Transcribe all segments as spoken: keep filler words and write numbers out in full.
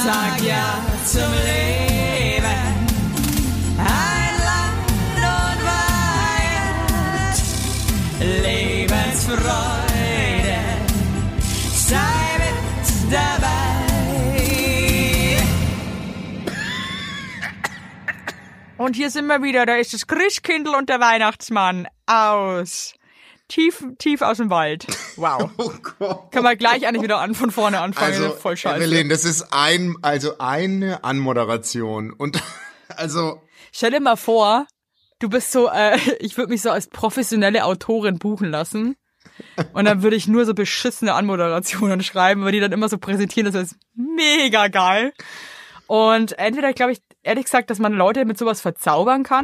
sag ja zum Leben. Ein Land und Weihend, Lebensfreude, sei mit dabei. Und hier sind wir wieder, da ist das Christkindl und der Weihnachtsmann aus... Tief, tief aus dem Wald. Wow. Oh Gott. Kann man gleich eigentlich wieder an, von vorne anfangen. Also, voll scheiße. Evelyn, das ist ein, also eine Anmoderation. Und, also. Stell dir mal vor, du bist so, äh, ich würde mich so als professionelle Autorin buchen lassen. Und dann würde ich nur so beschissene Anmoderationen schreiben, weil die dann immer so präsentieren, das ist mega geil. Und entweder glaube ich, ehrlich gesagt, dass man Leute mit sowas verzaubern kann.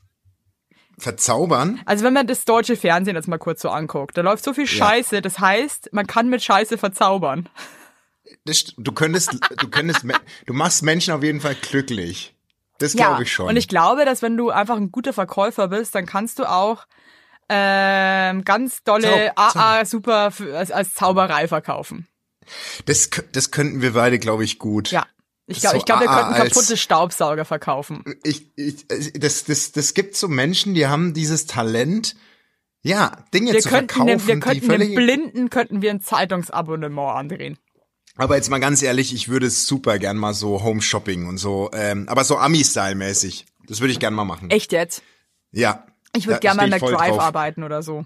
Verzaubern? Also wenn man das deutsche Fernsehen jetzt mal kurz so anguckt, da läuft so viel Scheiße, ja. Das heißt, man kann mit Scheiße verzaubern. Das, du könntest, du könntest, du machst Menschen auf jeden Fall glücklich. Das glaube ja, ich schon. Und ich glaube, dass wenn du einfach ein guter Verkäufer bist, dann kannst du auch ähm, ganz dolle Zau- Zau- A A super für, als, als Zauberei verkaufen. Das, das könnten wir beide, glaube ich, gut. Ja. Ich glaube, so ich glaub, wir A A könnten als- kaputte Staubsauger verkaufen. Ich, ich, das, das, das gibt so Menschen, die haben dieses Talent, ja, Dinge Wir zu könnten, verkaufen, dem, wir die könnten völlig. dem Blinden könnten wir ein Zeitungsabonnement andrehen. Aber jetzt mal ganz ehrlich, ich würde super gern mal so Home Shopping und so, ähm, aber so Ami-Style-mäßig. Das würde ich gern mal machen. Echt jetzt? Ja. Ich würde Da gerne mal steh in ich voll McDrive drauf. arbeiten oder so.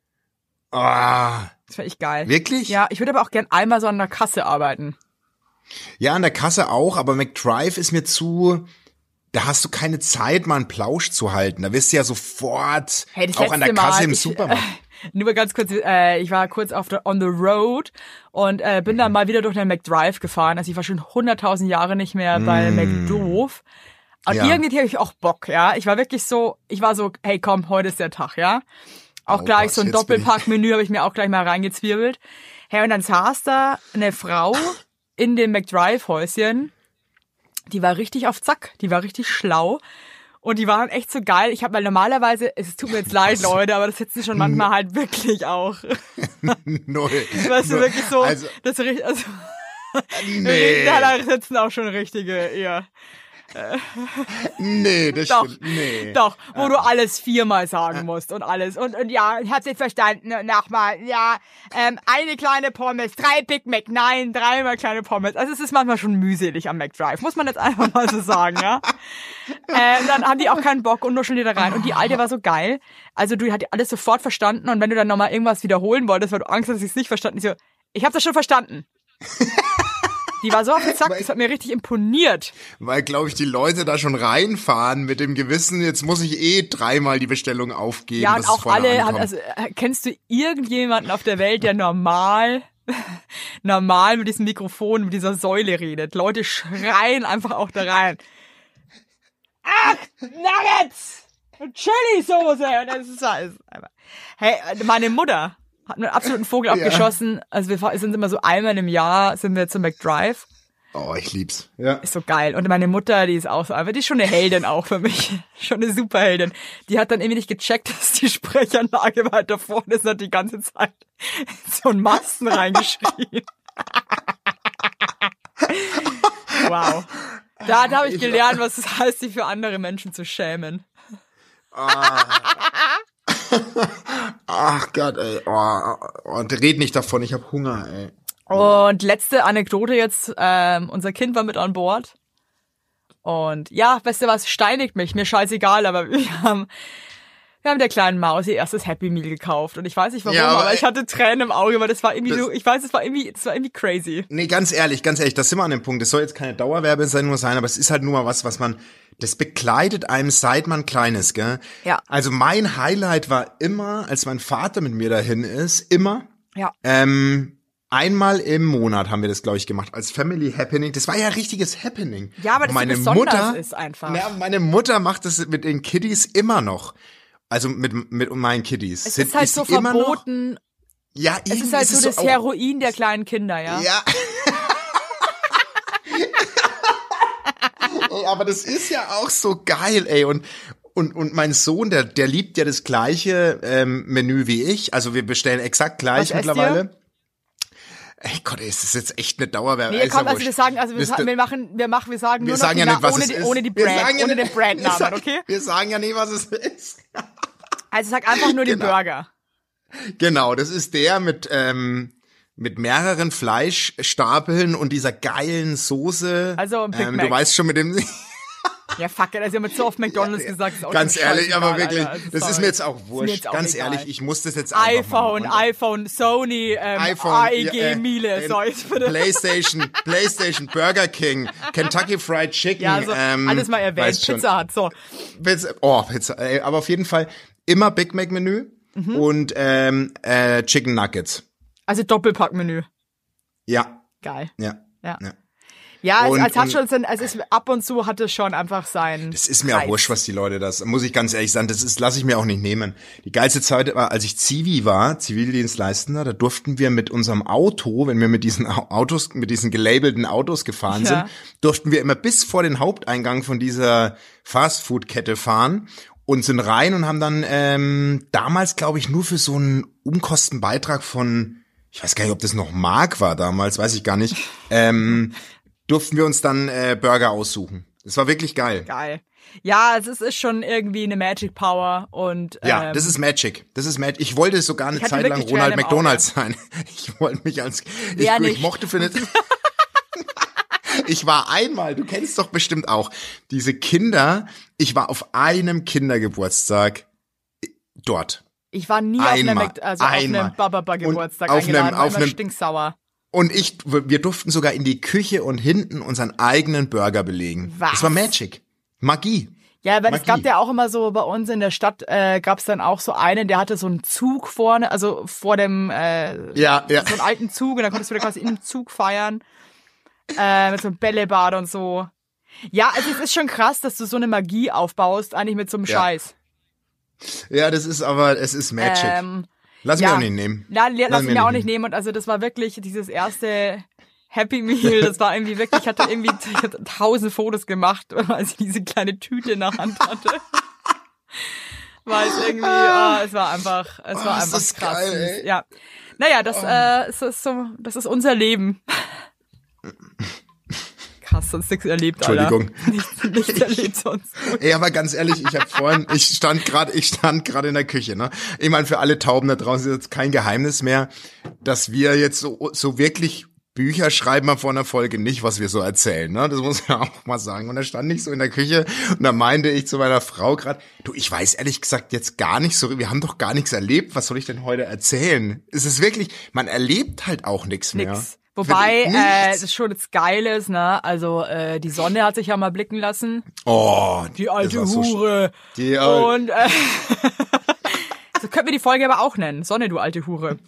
Ah, Das wäre echt geil. wirklich? Ja, ich würde aber auch gern einmal so an der Kasse arbeiten. Ja, an der Kasse auch, aber McDrive ist mir zu, da hast du keine Zeit, mal einen Plausch zu halten. Da wirst du ja sofort Hey, das auch an der letzte Kasse Mal, im ich, Supermarkt. Äh, nur mal ganz kurz, äh, ich war kurz auf der, on the road und äh, bin dann mal wieder durch den McDrive gefahren. Also ich war schon hunderttausend Jahre nicht mehr bei McDoof. Und Ja. irgendwie habe ich auch Bock, ja. Ich war wirklich so, ich war so, hey komm, heute ist der Tag, ja. Auch Oh gleich Gott, so ein jetzt bin ich- Doppelpackmenü habe ich mir auch gleich mal reingezwirbelt. Hey, und dann saß da eine Frau in dem McDrive-Häuschen. Die war richtig auf Zack, die war richtig schlau. Und die waren echt so geil. Ich habe mal normalerweise, es tut mir jetzt leid, Leute, aber das sitzen schon manchmal halt wirklich auch. Null. Weißt du, Null. wirklich so, Also, das richtig, also, nee. da sitzen auch schon richtige, eher. Nee, das Doch, stimmt. Nee. doch, wo du alles viermal sagen musst und alles. Und, und ja, ich hab's jetzt verstanden, nochmal, ja, ähm, eine kleine Pommes, drei Big Mac, nein, dreimal kleine Pommes. Also es ist manchmal schon mühselig am McDrive, muss man jetzt einfach mal so sagen, ja. äh, dann haben die auch keinen Bock und nuscheln die da rein. Und die Alte war so geil, also du hat alles sofort verstanden und wenn du dann nochmal irgendwas wiederholen wolltest, weil du Angst hast, dass ich es nicht verstanden, ich so, ich hab das schon verstanden. Die war so auf den Zack, das hat mir richtig imponiert. Weil, glaube ich, die Leute da schon reinfahren mit dem Gewissen, jetzt muss ich eh dreimal die Bestellung aufgeben. Ja, und bis es auch vorne alle, ankommt. also äh, kennst du irgendjemanden auf der Welt, der normal, normal mit diesem Mikrofon, mit dieser Säule redet? Leute schreien einfach auch da rein. Ach, Nuggets! Chili-Soße! Und das ist alles einfach. Hey, meine Mutter hat einen absoluten Vogel abgeschossen. Also wir fahr- sind immer so einmal im Jahr sind wir zum McDrive. Oh, ich lieb's. Ja. Ist so geil. Und meine Mutter, die ist auch so einfach, die ist schon eine Heldin auch für mich. Schon eine Superheldin. Die hat dann irgendwie nicht gecheckt, dass die Sprechanlage weiter vorne ist und hat die ganze Zeit so einen Masten reingeschrieben. Wow. Da, da habe ich gelernt, was es heißt, sich für andere Menschen zu schämen. Ach Gott, ey. Oh, oh, und red nicht davon, ich hab Hunger, ey. Und letzte Anekdote jetzt, ähm, unser Kind war mit an Bord. Und ja, weißt du was, steinigt mich, mir scheißegal, aber wir haben, wir haben der kleinen Maus ihr erstes Happy Meal gekauft. Und ich weiß nicht warum, Ja, aber, aber ich hatte Tränen im Auge, weil das war irgendwie das- so, ich weiß, es war irgendwie, es war irgendwie crazy. Nee, ganz ehrlich, ganz ehrlich, das sind wir an dem Punkt. Das soll jetzt keine Dauerwerbesendung sein, aber es ist halt nur mal was, was man, das begleitet einem, seit man klein ist, gell? Ja. Also mein Highlight war immer, als mein Vater mit mir dahin ist, immer, Ja. ähm, einmal im Monat haben wir das, glaube ich, gemacht, als Family Happening. Das war ja richtiges Happening. Ja, aber das Und meine so besonders Mutter, ist einfach. Ja, meine Mutter macht das mit den Kiddies immer noch. Also mit, mit meinen Kiddies. Es Sind- ist halt so die immer noch- verboten. Ja, Es irgendwie ist halt ist so es das auch- Heroin der kleinen Kinder, ja. Ja. Ey, aber das ist ja auch so geil, ey. Und, und, und mein Sohn, der, der liebt ja das gleiche ähm, Menü wie ich. Also wir bestellen exakt gleich Was esst mittlerweile. Ey Gott, ey, ist das jetzt echt eine Dauerwerbung? Nee, komm, also wir sagen, also wir, sa- wir machen, wir machen, wir sagen wir nur sagen noch ja die nicht, was ohne, es die, ist. ohne die Wir Brand, sagen ja ohne nicht- den Brandnamen, wir okay? Wir sagen ja nie, was es ist. Also sag einfach nur den Genau. Burger. Genau, das ist der mit ähm, mit mehreren Fleischstapeln und dieser geilen Soße. Also ein Big ähm, Mac. Du weißt schon mit dem. Ja, fuck it, also wir haben jetzt so oft McDonalds gesagt, ist auch Ganz schon ehrlich, scheißegal, aber wirklich, Alter. Also das ist sorry. mir jetzt auch Ist mir wurscht. jetzt auch Ganz egal. ehrlich, ich muss das jetzt einfach iPhone, mal machen. iPhone, Sony, ähm, iPhone, A E G, ja, äh, Miele, äh, so jetzt bitte. PlayStation, PlayStation, Burger King, Kentucky Fried Chicken. Ja, so ähm, alles mal erwähnt. weißt schon. Pizza Hut, so. Pizza, oh, Pizza, ey, aber auf jeden Fall immer Big Mac Menü Mhm. und ähm, äh, Chicken Nuggets. Also Doppelpackmenü. Ja, Geil. ja, Ja. ja. Ja, es, Und- es hat und- schon, Sinn, also es, ab und zu hat es schon einfach sein. Das ist mir auch Reiz. wurscht, was die Leute das, muss ich ganz ehrlich sagen, das ist, lasse ich mir auch nicht nehmen. Die geilste Zeit war, als ich Zivi war, Zivildienstleistender, da durften wir mit unserem Auto, wenn wir mit diesen Au- Autos, mit diesen gelabelten Autos gefahren Ja. sind, durften wir immer bis vor den Haupteingang von dieser Fastfood-Kette fahren und sind rein und haben dann ähm, damals, glaube ich, nur für so einen Umkostenbeitrag von, ich weiß gar nicht, ob das noch Mark war damals, weiß ich gar nicht, ähm, durften wir uns dann äh, Burger aussuchen. Das war wirklich geil. Geil. Ja, es ist, ist schon irgendwie eine Magic Power und Ja, ähm, das ist Magic. Das ist Magic. Ich wollte sogar eine Ich hatte Zeit lang wirklich Ronald Tränen im McDonald sein. Ich wollte mich als ich, Wer ich nicht? mochte für eine Ich war einmal, du kennst doch bestimmt auch diese Kinder, ich war auf einem Kindergeburtstag dort. ich war nie Einmal, auf einem, Mc- also auf einmal. einem Bababa-Geburtstag Und auf eingeladen, einem- war auf immer einem- stinksauer. Und ich, wir durften sogar in die Küche und hinten unseren eigenen Burger belegen. Was? Das war Magic. Magie. Ja, weil es Magie. gab ja auch immer so, bei uns in der Stadt äh, gab es dann auch so einen, der hatte so einen Zug vorne, also vor dem, äh, Ja, ja. so einen alten Zug und dann konntest du da quasi im Zug feiern, äh, mit so einem Bällebad und so. Ja, also es ist schon krass, dass du so eine Magie aufbaust, eigentlich mit so einem Ja. Scheiß. Ja, das ist aber, es ist Magic. Ähm, Lass ja. mich auch nicht nehmen. Na, le- lass mir mich mir auch nicht nicht nehmen und also das war wirklich dieses erste Happy Meal, das war irgendwie wirklich, ich hatte irgendwie ich hatte tausend Fotos gemacht, als ich diese kleine Tüte in der Hand hatte. Weil es irgendwie, ah, es war einfach, es Oh, war ist einfach das krass. geil, süß. ey. Ja. Naja, das, äh, es ist so, das ist unser Leben. Krass, sonst nichts erlebt, Entschuldigung. Alter. Nichts, nichts erlebt sonst. Ey, aber ganz ehrlich, ich habe vorhin, ich stand gerade, ich stand gerade in der Küche, ne? Ich meine, für alle Tauben da draußen ist jetzt kein Geheimnis mehr, dass wir jetzt so, so wirklich Bücher schreiben wir vor einer Folge nicht, was wir so erzählen, ne? Das muss man auch mal sagen. Und da stand ich so in der Küche und da meinte ich zu meiner Frau gerade, du, ich weiß ehrlich gesagt jetzt gar nicht so, wir haben doch gar nichts erlebt, was soll ich denn heute erzählen? Es ist wirklich, man erlebt halt auch nichts mehr. Nix. Wobei, Nichts. äh, das schon jetzt geil ist, ne? Also, äh, die Sonne hat sich ja mal blicken lassen. Oh, Die alte das war so Hure. Die alte- Und äh, so könnten wir die Folge aber auch nennen. Sonne, du alte Hure.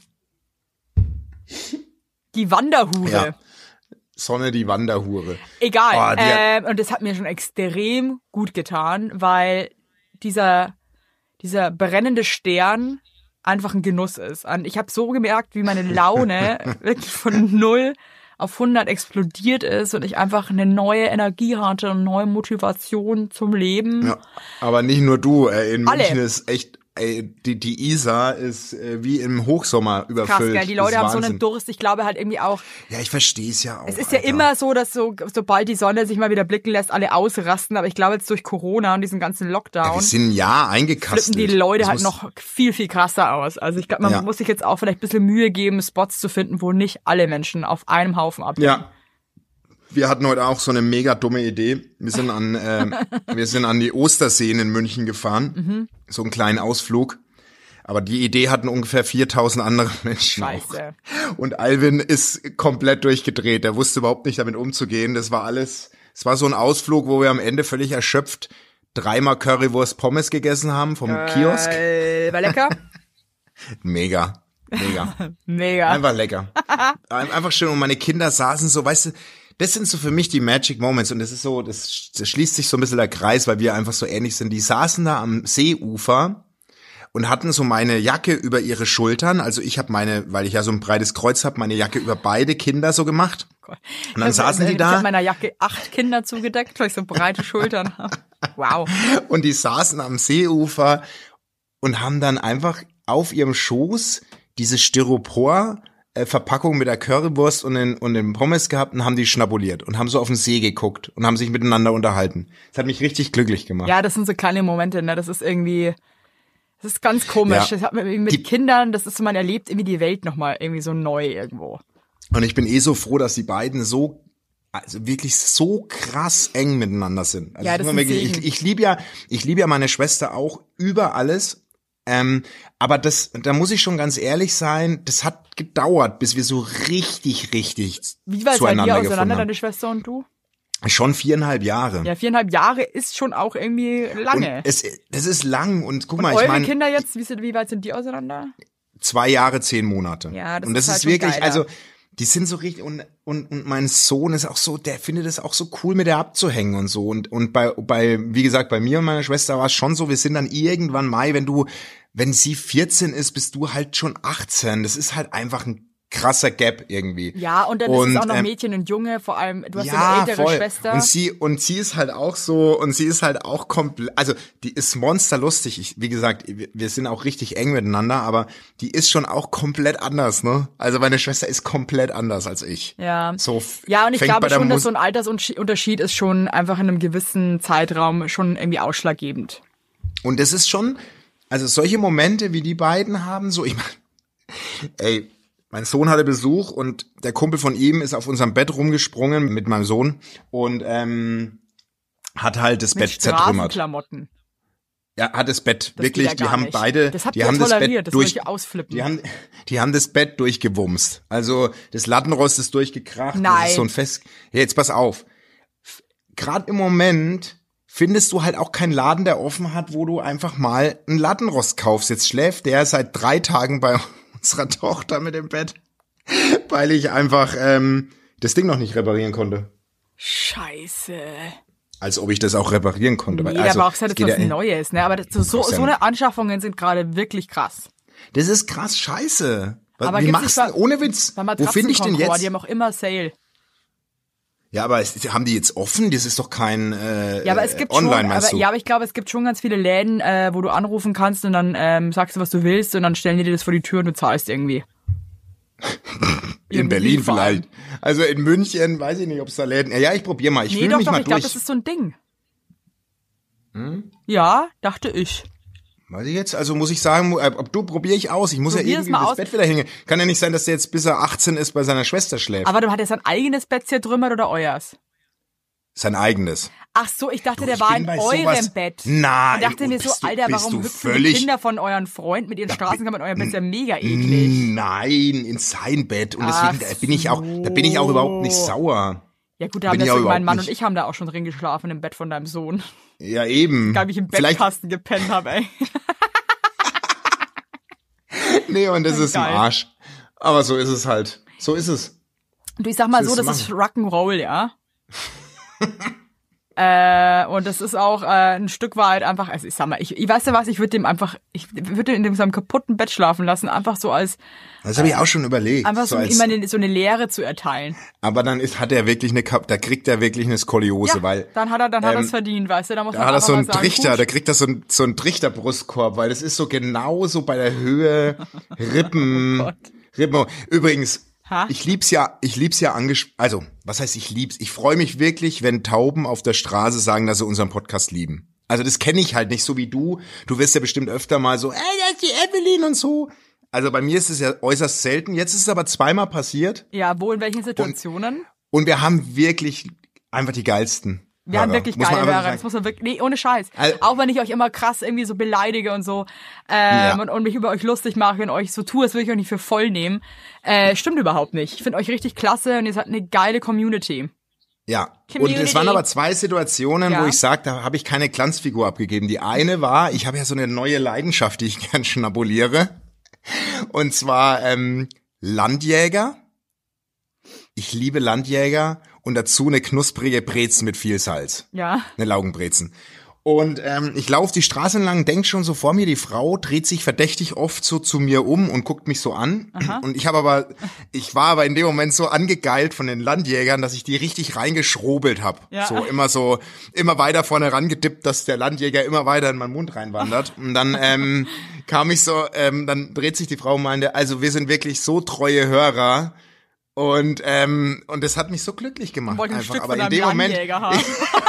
Die Wanderhure. Ja. Sonne, die Wanderhure. Egal. Oh, die hat- ähm, und das hat mir schon extrem gut getan, weil dieser, dieser brennende Stern einfach ein Genuss ist. Und ich habe so gemerkt, wie meine Laune wirklich von null auf hundert explodiert ist und ich einfach eine neue Energie hatte und neue Motivation zum Leben. Ja, aber nicht nur du, ey, in Alle. München ist echt, ey, die, die Isar ist äh, wie im Hochsommer Krass, überfüllt. gell? Die Das Leute ist haben so Wahnsinn. einen Durst. Ich glaube halt irgendwie auch, Ja, ich verstehe es ja auch. es ist ja Alter. immer so, dass so, sobald die Sonne sich mal wieder blicken lässt, alle ausrasten. Aber ich glaube jetzt durch Corona und diesen ganzen Ja, Lockdown wir sind ein Jahr eingekastelt. flippen die Leute Das halt muss- noch viel, viel krasser aus. Also ich glaube, man Ja. muss sich jetzt auch vielleicht ein bisschen Mühe geben, Spots zu finden, wo nicht alle Menschen auf einem Haufen abhängen. Ja. Wir hatten heute auch so eine mega dumme Idee. Wir sind an, äh, wir sind an die Osterseen in München gefahren. Mhm. So einen kleinen Ausflug. Aber die Idee hatten ungefähr viertausend andere Menschen Scheiße. auch. Und Alvin ist komplett durchgedreht. Er wusste überhaupt nicht damit umzugehen. Das war alles, es war so ein Ausflug, wo wir am Ende völlig erschöpft dreimal Currywurst Pommes gegessen haben vom Kiosk. Äh, war lecker? Mega. Mega. Mega. Einfach lecker. Ein- Einfach schön. Und meine Kinder saßen so, weißt du, das sind so für mich die Magic Moments. Und das ist so, das, das schließt sich so ein bisschen der Kreis, weil wir einfach so ähnlich sind. Die saßen da am Seeufer und hatten so meine Jacke über ihre Schultern. Also ich habe meine, weil ich ja so ein breites Kreuz habe, meine Jacke über beide Kinder so gemacht. Und dann saßen die Ich da. habe meiner Jacke acht Kinder zugedeckt, weil ich so breite Schultern habe. Wow. Und die saßen am Seeufer und haben dann einfach auf ihrem Schoß diese Styropor äh, Verpackung mit der Currywurst und den, und den Pommes gehabt und haben die schnabuliert und haben so auf den See geguckt und haben sich miteinander unterhalten. Das hat mich richtig glücklich gemacht. Ja, das sind so kleine Momente, ne? Das ist irgendwie, das ist ganz komisch. Ja. Das hat man irgendwie mit Die- Kindern, das ist so, man erlebt irgendwie die Welt nochmal irgendwie so neu irgendwo. Und ich bin eh so froh, dass die beiden so, also wirklich so krass eng miteinander sind. Also Ja, es das ist ist mir ein wirklich, Segen. ich, ich liebe ja, ich liebe ja meine Schwester auch über alles. Ähm, aber das, da muss ich schon ganz ehrlich sein, das hat gedauert, bis wir so richtig, richtig Wie weit seid zueinander ihr gefunden auseinander, haben. deine Schwester und du? Schon viereinhalb Jahre. Ja, viereinhalb Jahre ist schon auch irgendwie Und lange. es, das ist lang und guck Und mal, eure ich meine, Kinder jetzt, wie, sind, wie weit sind die auseinander? zwei Jahre, zehn Monate. Ja, das und das ist ist, halt schon wirklich, geiler. also die sind so richtig und, und und mein Sohn ist auch so, der findet es auch so cool, mit der abzuhängen und so und und bei bei wie gesagt bei mir und meiner Schwester war es schon so, wir sind dann irgendwann Mai, wenn du wenn sie vierzehn ist, bist du halt schon achtzehn. Das ist halt einfach ein krasser Gap irgendwie. Ja, und dann Und, ist es auch noch ähm, Mädchen und Junge, vor allem, du hast ja ja, eine ältere voll. Schwester. Und sie und sie ist halt auch so und sie ist halt auch komplett, also die ist monsterlustig. Ich, wie gesagt, wir, wir sind auch richtig eng miteinander, aber die ist schon auch komplett anders, ne? Also meine Schwester ist komplett anders als ich. Ja. So f- Ja, und ich fängt bei glaube der schon, dass Mus- so ein Altersunterschied ist schon einfach in einem gewissen Zeitraum schon irgendwie ausschlaggebend. Und das ist schon, also solche Momente wie die beiden haben, so ich meine, ey. Mein Sohn hatte Besuch und der Kumpel von ihm ist auf unserem Bett rumgesprungen mit meinem Sohn und ähm, hat halt das Mit Bett zertrümmert. Straßenklamotten. Ja, hat das Bett Das wirklich, geht ja die gar haben nicht. beide, Das habt die ihr haben das toleriert, Bett das durch, soll ich ausflippen. die haben, die haben das Bett durchgewumst. Also das Lattenrost ist durchgekracht. Das Nein. ist so ein Fest. Ja, jetzt pass auf. Gerade im Moment findest du halt auch keinen Laden, der offen hat, wo du einfach mal ein Lattenrost kaufst. Jetzt schläft der seit drei Tagen bei unserer Tochter mit dem Bett, weil ich einfach ähm, das Ding noch nicht reparieren konnte. Scheiße. Als ob ich das auch reparieren konnte. Nee, Weil, da also, brauchst du es halt geht jetzt was ja- Neues, ne? Aber das, so, so, brauchst ja so eine Anschaffungen sind gerade wirklich krass. Das ist krass scheiße. Was, Aber wie gibt's machst nicht du, ohne Witz, Bei wo finde ich denn Matratzenkoncord, jetzt? die haben auch immer Sale. Ja, aber es, haben die jetzt offen? Das ist doch kein äh, Ja, aber es gibt online, schon, meinst aber, du? ja, aber ich glaube, es gibt schon ganz viele Läden, äh, wo du anrufen kannst und dann ähm, sagst du, was du willst und dann stellen die dir das vor die Tür und du zahlst irgendwie. In irgendwie Berlin vor allem. vielleicht. Also in München, weiß ich nicht, ob es da Läden. Ja, ich probiere mal. Ich Nee, fühle doch, mich doch, mal ich glaube, durch. das ist so ein Ding. Hm? Ja, dachte ich. Weiß ich jetzt? Also muss ich sagen, äh, ob du probiere ich aus. Ich muss Probier ja es irgendwie mal das aus. Bett wieder hingehen. Kann ja nicht sein, dass der jetzt bis er achtzehn ist bei seiner Schwester schläft. Aber du hattest sein eigenes Bett zertrümmert oder euers? Sein eigenes. Ach so, ich dachte, Du, der ich war bin in bei eurem sowas- Bett. Nein, Ich dachte mir oh, so, bist du- Alter, bist warum du hüpfen die völlig- Kinder von euren Freund mit ihren Straßenkammern in eurem Bett? Ist ja mega eklig. Nein, in sein Bett. Und Ach deswegen da bin ich auch, da bin ich auch überhaupt nicht sauer. Ja gut, da haben Bin ich das auch so, mein überhaupt Mann nicht. und ich haben da auch schon drin geschlafen im Bett von deinem Sohn. Ja, eben. Da hab ich im Vielleicht, Bettkasten gepennt habe, ey. nee, und das ist im Geil. Arsch. Aber so ist es halt. So ist es. Du, ich sag mal Was so, willst das du ist Rock'n'Roll, ja. äh, und das ist auch äh, ein Stück weit einfach, also ich sag mal, ich, ich weiß ja was, ich würde dem einfach, ich würde in dem seinem kaputten Bett schlafen lassen, einfach so als, Das habe ich auch schon überlegt. einfach so, so als, ihm eine, so eine Lehre zu erteilen. aber dann ist, hat er wirklich eine, Kap- da kriegt er wirklich eine Skoliose, Ja, weil dann hat er, dann hat er ähm, es verdient, weißt du, da muss da man hat er einfach so mal einen sagen, Trichter, gut. da kriegt er so einen, so einen Trichterbrustkorb, weil das ist so genau so bei der Höhe Rippen, Oh Gott. Rippen. Übrigens, Ha? ich lieb's ja, ich lieb's ja anges, also, was heißt ich lieb's? Ich freue mich wirklich, wenn Tauben auf der Straße sagen, dass sie unseren Podcast lieben. Also das kenne ich halt nicht so wie du. Du wirst ja bestimmt öfter mal so, ey, das ist die Evelyn und so. Also bei mir ist es ja äußerst selten. Jetzt ist es aber zweimal passiert Ja, wo, in welchen Situationen? und wir haben wirklich einfach die geilsten. Wir haben Hörer. wirklich Muss man geile einfach so Hörer, sagen. das muss man wirklich, nee, ohne Scheiß. Al- Auch wenn ich euch immer krass irgendwie so beleidige und so, ähm, Ja. und, und mich über euch lustig mache und euch so tue, als würde ich euch nicht für voll nehmen, äh, stimmt überhaupt nicht. Ich finde euch richtig klasse und ihr seid eine geile Community. Ja, und Community. es waren aber zwei Situationen, Ja. wo ich sage, da habe ich keine Glanzfigur abgegeben. Die eine war, ich habe ja so eine neue Leidenschaft, die ich gern schnabuliere. Und zwar ähm, Landjäger. Ich liebe Landjäger und dazu eine knusprige Brezen mit viel Salz. Ja. Eine Laugenbrezen. Und ähm, ich laufe die Straße entlang, denk schon so vor mir, die Frau dreht sich verdächtig oft so zu mir um und guckt mich so an. Aha. Und ich habe aber, ich war aber in dem Moment so angegeilt von den Landjägern, dass ich die richtig reingeschrobelt habe. Ja. So immer so, immer weiter vorne rangedippt, dass der Landjäger immer weiter in meinen Mund reinwandert. Und dann ähm, kam ich so, ähm, dann dreht sich die Frau und meinte, also wir sind wirklich so treue Hörer. Und ähm, und das hat mich so glücklich gemacht. Wollte ein einfach. Stück aber von in dem Moment. haben.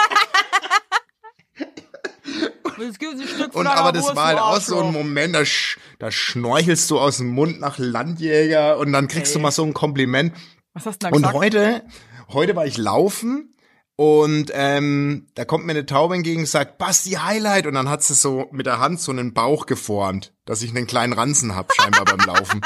Und aber das war halt auch so ein Moment, da, sch, da schnorchelst du aus dem Mund nach Landjäger und dann kriegst okay. du mal so ein Kompliment. Was hast du da gesagt? Und heute, heute war ich laufen und ähm, da kommt mir eine Taube entgegen und sagt, Basti, Highlight. Und dann hat sie so mit der Hand so einen Bauch geformt, dass ich einen kleinen Ranzen hab scheinbar beim Laufen.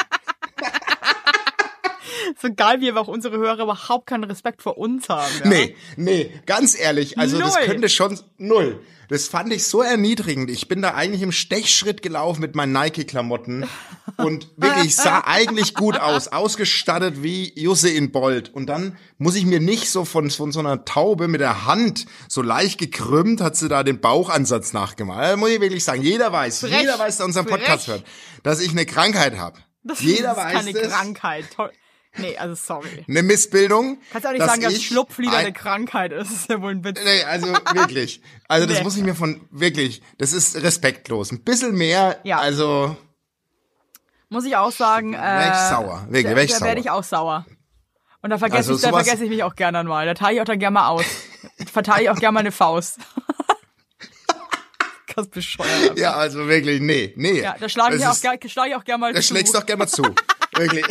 So geil, wie aber auch unsere Hörer überhaupt keinen Respekt vor uns haben. Ja? Nee, nee, ganz ehrlich, also null. Das könnte schon, null. Das fand ich so erniedrigend. Ich bin da eigentlich im Stechschritt gelaufen mit meinen Nike-Klamotten und wirklich sah eigentlich gut aus, ausgestattet wie Usain Bolt. Und dann muss ich mir nicht so von, von so einer Taube mit der Hand so leicht gekrümmt, hat sie da den Bauchansatz nachgemacht. Da muss ich wirklich sagen, jeder weiß, Frech. jeder weiß, der unseren Podcast Frech. hört, dass ich eine Krankheit habe. Jeder das ist weiß keine das. Krankheit. Toll. Nee, also sorry. Eine Missbildung. Kannst du auch nicht sagen, dass Schlupflieder eine Krankheit ist. Das ist ja wohl ein Witz. Nee, also wirklich. Also das nee. muss ich mir von, wirklich, das ist respektlos. Ein bisschen mehr, ja. also. Muss ich auch sagen. Äh, wär ich sauer. Wirklich, da, wär ich da sauer. werde ich auch sauer. Und da vergesse also ich, da vergesse ich mich auch gerne mal. Da teile ich auch dann gerne mal aus. Verteile ich auch gerne mal eine Faust. Das ist bescheuert. Ja, also wirklich, nee, nee. Ja, da schlage ich, auch, schlag ich auch gerne mal da zu. Da schlägst du auch gerne mal zu. Wirklich.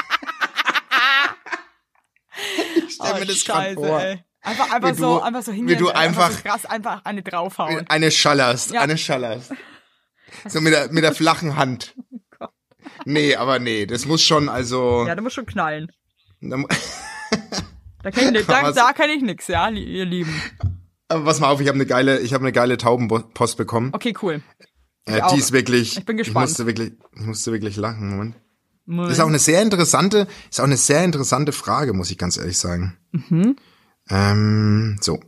Ich stell oh, mir das Scheiße, vor. Ey. Einfach, einfach wie so, du, einfach so hingehen. Wie du einfach, einfach so krass, einfach eine draufhauen. Eine schallerst, ja. eine schallerst. So mit der, mit der flachen Hand. Oh Gott. Nee, aber nee, das muss schon, also. Ja, da muss schon knallen. Da, da kann ich, da, da kann ich nix, ja, ihr Lieben. Aber pass mal auf, ich habe eine geile, ich habe eine geile Taubenpost bekommen. Okay, cool. Äh, die ist wirklich, ich bin gespannt. Ich musste wirklich, ich musste wirklich lachen, Moment. Das ist auch eine sehr interessante, ist auch eine sehr interessante Frage, muss ich ganz ehrlich sagen. Mhm. Ähm, so.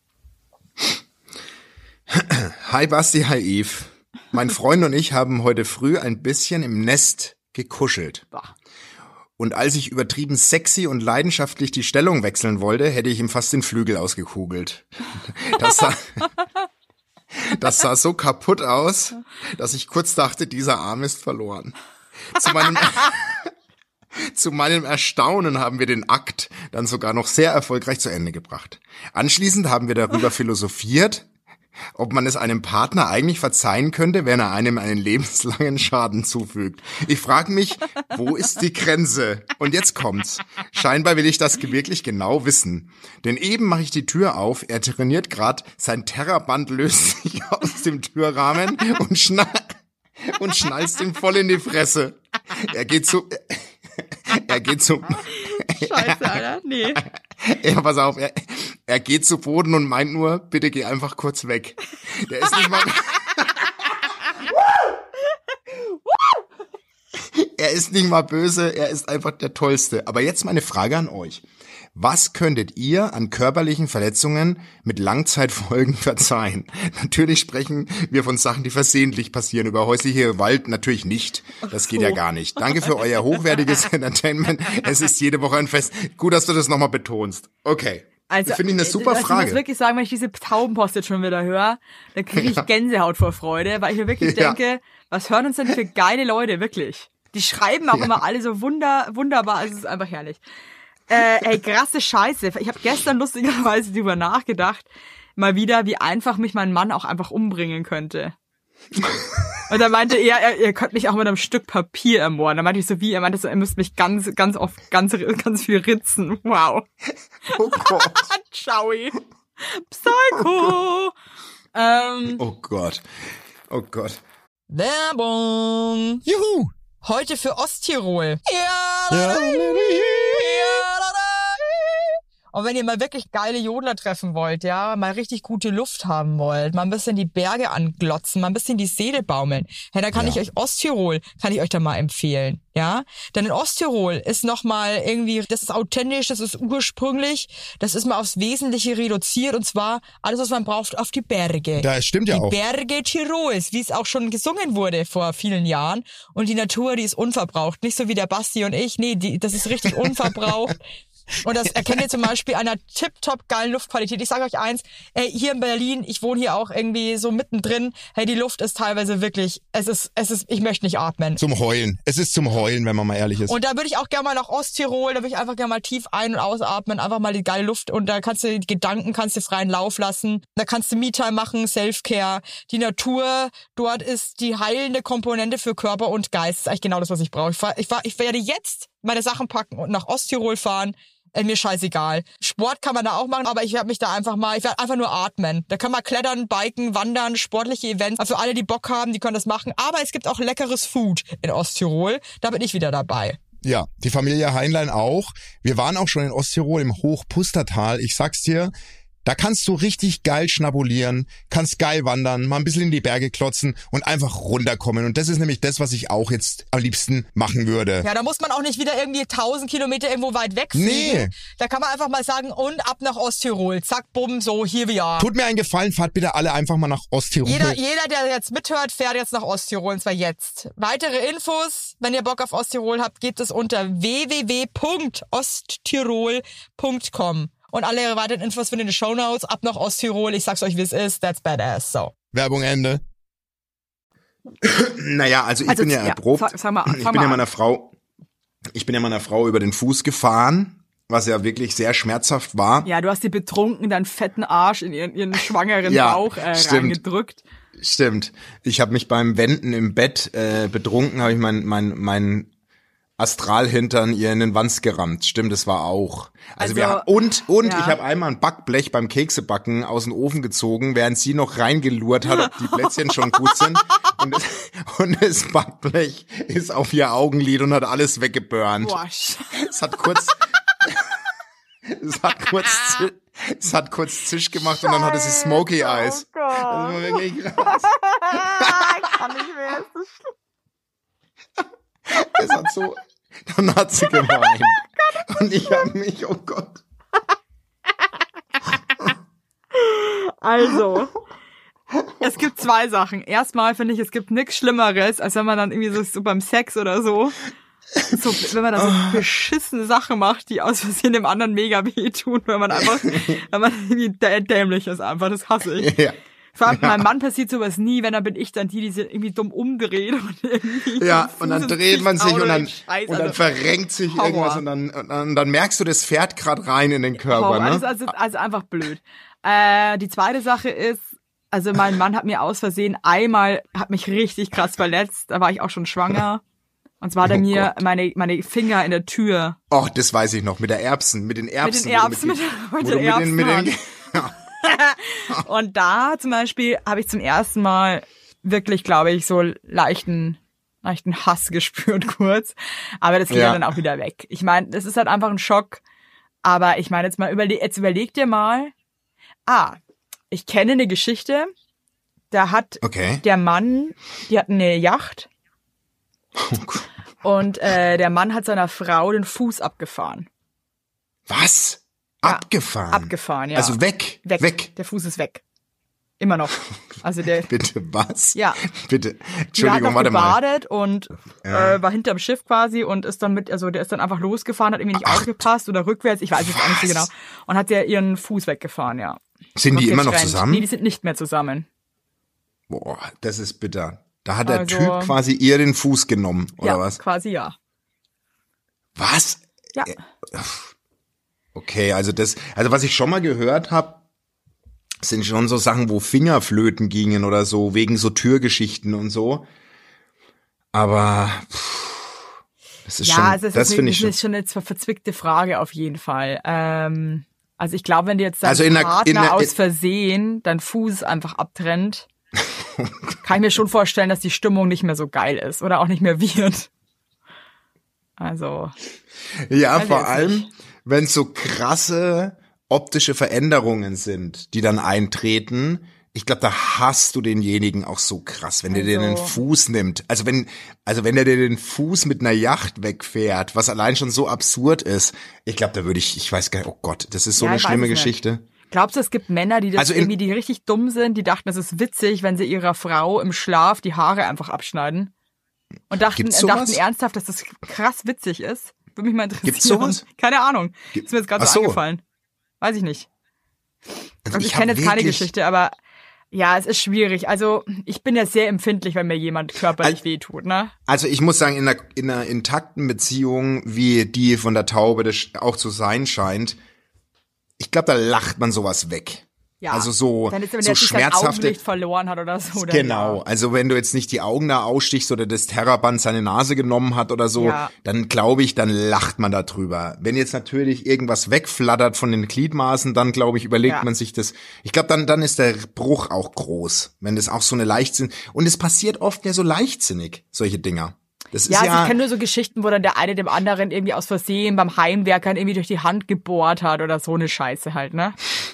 Hi Basti, hi Eve. Mein Freund und ich haben heute früh ein bisschen im Nest gekuschelt. Und als ich übertrieben sexy und leidenschaftlich die Stellung wechseln wollte, hätte ich ihm fast den Flügel ausgekugelt. Das sah, das sah so kaputt aus, dass ich kurz dachte, dieser Arm ist verloren. Zu meinem, zu meinem Erstaunen haben wir den Akt dann sogar noch sehr erfolgreich zu Ende gebracht. Anschließend haben wir darüber philosophiert, ob man es einem Partner eigentlich verzeihen könnte, wenn er einem einen lebenslangen Schaden zufügt. Ich frage mich, wo ist die Grenze? Und jetzt kommt's. Scheinbar will ich das wirklich genau wissen. Denn eben mache ich die Tür auf, er trainiert gerade, sein Terraband löst sich aus dem Türrahmen und schnallt und schnallst ihm voll in die Fresse. Er geht zu, er geht zu, Scheiße, Alter, nee. Ja, pass auf, er, er geht zu Boden und meint nur, bitte geh einfach kurz weg. Der ist nicht mal, er ist nicht mal böse, er ist einfach der Tollste. Aber jetzt meine Frage an euch. Was könntet ihr an körperlichen Verletzungen mit Langzeitfolgen verzeihen? Natürlich sprechen wir von Sachen, die versehentlich passieren. Über häusliche Gewalt natürlich nicht. Das geht ja gar nicht. Danke für euer hochwertiges Entertainment. Es ist jede Woche ein Fest. Gut, dass du das nochmal betonst. Okay. Also, finde ich eine super also Frage. Ich muss wirklich sagen, wenn ich diese Taubenpost jetzt schon wieder höre, dann kriege ich ja. Gänsehaut vor Freude, weil ich mir wirklich ja. denke, was hören uns denn für geile Leute, wirklich? Die schreiben auch ja. immer alle so wunder, wunderbar, also es ist einfach herrlich. Äh, ey, krasse Scheiße. Ich habe gestern lustigerweise drüber nachgedacht, mal wieder, wie einfach mich mein Mann auch einfach umbringen könnte. Und er meinte, er, er, er könnte mich auch mit einem Stück Papier ermorden. Da meinte ich so, wie? Er meinte so, er müsste mich ganz, ganz oft, ganz, ganz viel ritzen. Wow. Oh Gott. Ciao. Psycho. Ähm, oh Gott. Oh Gott. Werbung. Juhu. Heute für Osttirol. Ja. Ja. Und wenn ihr mal wirklich geile Jodler treffen wollt, ja, mal richtig gute Luft haben wollt, mal ein bisschen die Berge anglotzen, mal ein bisschen die Seele baumeln, ja, dann kann ja. ich euch Osttirol, kann ich euch da mal empfehlen, ja. Denn in Osttirol ist nochmal irgendwie, das ist authentisch, das ist ursprünglich, das ist mal aufs Wesentliche reduziert und zwar alles, was man braucht, auf die Berge. Das stimmt ja die auch. Die Berge Tirols, wie es auch schon gesungen wurde vor vielen Jahren. Und die Natur, die ist unverbraucht. Nicht so wie der Basti und ich, nee, die, das ist richtig unverbraucht. Und das erkennt ihr zum Beispiel an einer tipptopp geilen Luftqualität. Ich sage euch eins, ey, hier in Berlin, ich wohne hier auch irgendwie so mittendrin, hey, die Luft ist teilweise wirklich, es ist, es ist, ich möchte nicht atmen. Zum Heulen. Es ist zum Heulen, wenn man mal ehrlich ist. Und da würde ich auch gerne mal nach Osttirol, da würde ich einfach gerne mal tief ein- und ausatmen, einfach mal die geile Luft und da kannst du die Gedanken, kannst du freien Lauf lassen. Da kannst du Me-Time machen, Self-Care. Die Natur, dort ist die heilende Komponente für Körper und Geist. Das ist eigentlich genau das, was ich brauche. Ich, fahr, ich, fahr, ich werde jetzt meine Sachen packen und nach Osttirol fahren. Äh, mir scheißegal. Sport kann man da auch machen, aber ich werde mich da einfach mal, ich werde einfach nur atmen. Da kann man klettern, biken, wandern, sportliche Events. Also für alle, die Bock haben, die können das machen. Aber es gibt auch leckeres Food in Osttirol. Da bin ich wieder dabei. Ja, die Familie Heinlein auch. Wir waren auch schon in Osttirol im Hochpustertal. Ich sag's dir, da kannst du richtig geil schnabulieren, kannst geil wandern, mal ein bisschen in die Berge klotzen und einfach runterkommen. Und das ist nämlich das, was ich auch jetzt am liebsten machen würde. Ja, da muss man auch nicht wieder irgendwie tausend Kilometer irgendwo weit wegfliegen. Nee. Da kann man einfach mal sagen, und ab nach Osttirol. Zack, bumm, so, hier wir are. Tut mir einen Gefallen, fahrt bitte alle einfach mal nach Osttirol. Jeder, jeder, der jetzt mithört, fährt jetzt nach Osttirol, und zwar jetzt. Weitere Infos, wenn ihr Bock auf Osttirol habt, gibt es unter w w w punkt osttirol punkt com. Und alle weiteren Infos findet ihr in den Shownotes. Ab nach Osttirol. Ich sag's euch, wie es ist. That's badass. So. Werbung Ende. Naja, also ich also, bin ja erprobt. Ja, fang mal an, fang ich bin mal ja meiner Frau, ich bin ja meiner Frau über den Fuß gefahren, was ja wirklich sehr schmerzhaft war. Ja, du hast sie betrunken, deinen fetten Arsch in ihren, ihren schwangeren ja, Bauch äh, stimmt. reingedrückt. Stimmt. Ich habe mich beim Wenden im Bett äh, betrunken, habe ich mein mein mein Astralhintern ihr in den Wanst gerammt. Stimmt, das war auch. Also, Also, wir und und ja. ich habe einmal ein Backblech beim Keksebacken aus dem Ofen gezogen, während sie noch reingelurrt hat, ob die Plätzchen schon gut sind. Und das, und das Backblech ist auf ihr Augenlid und hat alles weggeburnt. Boah. Es hat kurz es hat kurz es hat kurz Zisch gemacht und dann hatte sie Smoky Eyes. Oh Gott. Das war wirklich krass. Ich kann nicht mehr. Es ist schlimm. Es hat so, dann hat sie geweint. Und ich hab mich, oh Gott. Also, es gibt zwei Sachen. Erstmal finde ich, es gibt nichts Schlimmeres, als wenn man dann irgendwie so, so beim Sex oder so, so, wenn man dann so beschissene Sachen macht, die aus Versehen dem anderen mega wehtun, wenn man einfach, wenn man irgendwie dämlich ist einfach, das hasse ich. Ja. Vor allem, ja. Meinem Mann passiert sowas nie, wenn dann bin ich dann die, die sich irgendwie dumm umdreht und irgendwie. Ja, und dann dreht man sich und dann, Scheiß, und dann also, verrenkt sich Horror. irgendwas und dann, und dann, und dann merkst du, das fährt gerade rein in den Körper, Horror. ne? Also, also, also einfach blöd. Äh, die zweite Sache ist, also mein Mann hat mir aus Versehen einmal, hat mich richtig krass verletzt, da war ich auch schon schwanger. Und zwar hat er Oh mir Gott. meine, meine Finger in der Tür. Oh, das weiß ich noch, mit der Erbsen, mit den Erbsen. Mit den Erbsen, mit, mit, mit den Erbsen. Mit den, mit den, ja. Und da zum Beispiel habe ich zum ersten Mal wirklich, glaube ich, so leichten, leichten Hass gespürt kurz. Aber das geht ja dann auch wieder weg. Ich meine, das ist halt einfach ein Schock. Aber ich meine, jetzt mal überle- jetzt überleg dir mal. Ah, ich kenne eine Geschichte. Da hat okay. der Mann, die hatten eine Yacht. Oh Gott. Und äh, der Mann hat seiner Frau den Fuß abgefahren. Was? Ja, abgefahren? Abgefahren, ja. Also weg, weg, weg. Der Fuß ist weg. Immer noch. Also der. Bitte, was? Ja. Bitte. Entschuldigung, der hat noch warte mal. gebadet und Ja. äh, war hinterm Schiff quasi und ist dann mit, also der ist dann einfach losgefahren, hat irgendwie nicht aufgepasst oder rückwärts, ich weiß es auch nicht so genau. Und hat der ihren Fuß weggefahren, ja. Sind die Und immer noch getrennt. zusammen? Nee, die sind nicht mehr zusammen. Boah, das ist bitter. Da hat der Also- Typ quasi ihr den Fuß genommen, oder ja, was? quasi ja. Was? Ja. Äh, Okay, also das, also was ich schon mal gehört habe, sind schon so Sachen, wo Fingerflöten gingen oder so, wegen so Türgeschichten und so. Aber pff, das ist ja, schon, also es das ist, finde eine, ich das schon. ist schon eine ver- verzwickte Frage auf jeden Fall. Ähm, also ich glaube, wenn dir jetzt dein Also in der- Partner in der- aus Versehen deinen Fuß einfach abtrennt, kann ich mir schon vorstellen, dass die Stimmung nicht mehr so geil ist oder auch nicht mehr wird. Also Ja, weiß vor ich allem, nicht. wenn so krasse optische Veränderungen sind, die dann eintreten, ich glaube, da hast du denjenigen auch so krass, wenn der dir den Fuß nimmt. Also wenn, also wenn der dir den Fuß mit einer Yacht wegfährt, was allein schon so absurd ist, ich glaube, da würde ich, ich weiß gar nicht, oh Gott, das ist so ja, eine schlimme Geschichte. Nicht. Glaubst du, es gibt Männer, die das also in, irgendwie, die richtig dumm sind, die dachten, es ist witzig, wenn sie ihrer Frau im Schlaf die Haare einfach abschneiden? Und dachten, dachten ernsthaft, dass das krass witzig ist? Würde mich mal interessieren. Gibt's sowas? Keine Ahnung. Ist mir jetzt gerade so, so eingefallen. Weiß ich nicht. Also, also ich, ich kenne jetzt keine Geschichte, aber ja, es ist schwierig. Also ich bin ja sehr empfindlich, wenn mir jemand körperlich also, wehtut, ne? Also ich muss sagen, in einer, in einer intakten Beziehung, wie die von der Taube das auch zu sein scheint, ich glaube, da lacht man sowas weg. Ja, also so, wenn, jetzt, wenn so schmerzhafte Augenlicht verloren hat oder so. Oder genau, ja. Also wenn du jetzt nicht die Augen da ausstichst oder das Terraband seine Nase genommen hat oder so, ja. Dann glaube ich, dann lacht man da drüber. Wenn jetzt natürlich irgendwas wegflattert von den Gliedmaßen, dann glaube ich, überlegt ja. man sich das. Ich glaube, dann dann ist der Bruch auch groß, wenn das auch so eine Leichtsinn. Und es passiert oft ja so leichtsinnig, solche Dinger. Das ja, ist also ja ich kenne nur so Geschichten, wo dann der eine dem anderen irgendwie aus Versehen beim Heimwerkern irgendwie durch die Hand gebohrt hat oder so eine Scheiße halt, ne?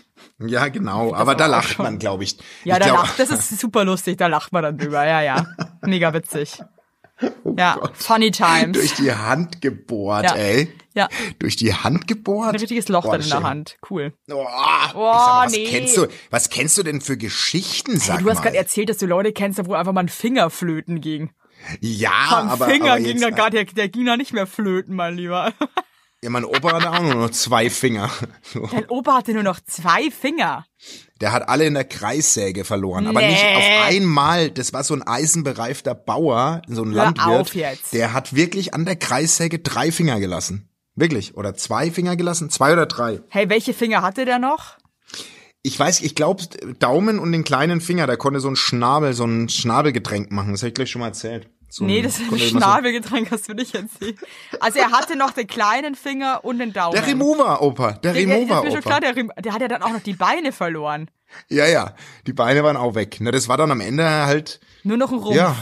Ja, genau, aber da lacht man, glaube ich. Ja, ich da glaub, lacht, das ist super lustig, da lacht man dann drüber, ja, ja. Mega witzig. Oh ja, Gott. Funny times. Durch die Hand gebohrt, ja. ey. Ja. Durch die Hand gebohrt? Ein richtiges Loch oh, dann in der Hand, cool. Oh, oh sag mal, was nee. kennst du, was kennst du denn für Geschichten, sag hey, du hast gerade erzählt, dass du Leute kennst, wo einfach mal ein Finger flöten ging. Ja, Am aber Finger aber ging jetzt, da gar der, der ging da nicht mehr flöten, mein Lieber. Ja, mein Opa hatte auch nur noch zwei Finger. So. Dein Opa hatte nur noch zwei Finger? Der hat alle in der Kreissäge verloren, aber nee. nicht auf einmal. Das war so ein eisenbereifter Bauer, so ein Hör Landwirt. Auf jetzt. Der hat wirklich an der Kreissäge drei Finger gelassen. Wirklich. Oder zwei Finger gelassen? Zwei oder drei. Hey, welche Finger hatte der noch? Ich weiß, ich glaube Daumen und den kleinen Finger, der konnte so ein Schnabel, so ein Schnabelgetränk machen. Das habe ich gleich schon mal erzählt. So nee, das ist ein Schnabelgetränk, hast du nicht erzählt. Also er hatte noch den kleinen Finger und den Daumen. Der Remover-Opa, der, der Remover-Opa. Ist mir schon klar, der, der hat ja dann auch noch die Beine verloren. Ja, ja, die Beine waren auch weg. Na, das war dann am Ende halt... Nur noch ein Rumpf. Ja,